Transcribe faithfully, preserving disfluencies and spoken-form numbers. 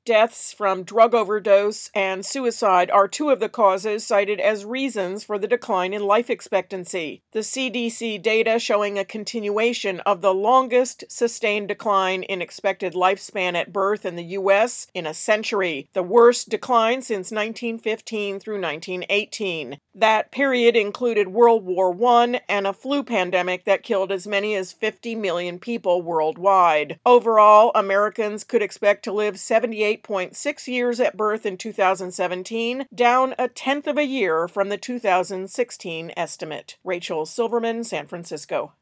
Deaths from drug overdose and suicide are two of the causes cited as reasons for the decline in life expectancy. The C D C data showing a continuation of the longest sustained decline in expected lifespan at birth in the U S in a century, the worst decline since nineteen fifteen through nineteen eighteen. That period included World War One and a flu pandemic that killed as many as fifty million people worldwide. Overall, Americans could expect to live seventy-eight point six years at birth in two thousand seventeen, down a tenth of a year from the two thousand sixteen estimate. Rachel Silverman, San Francisco.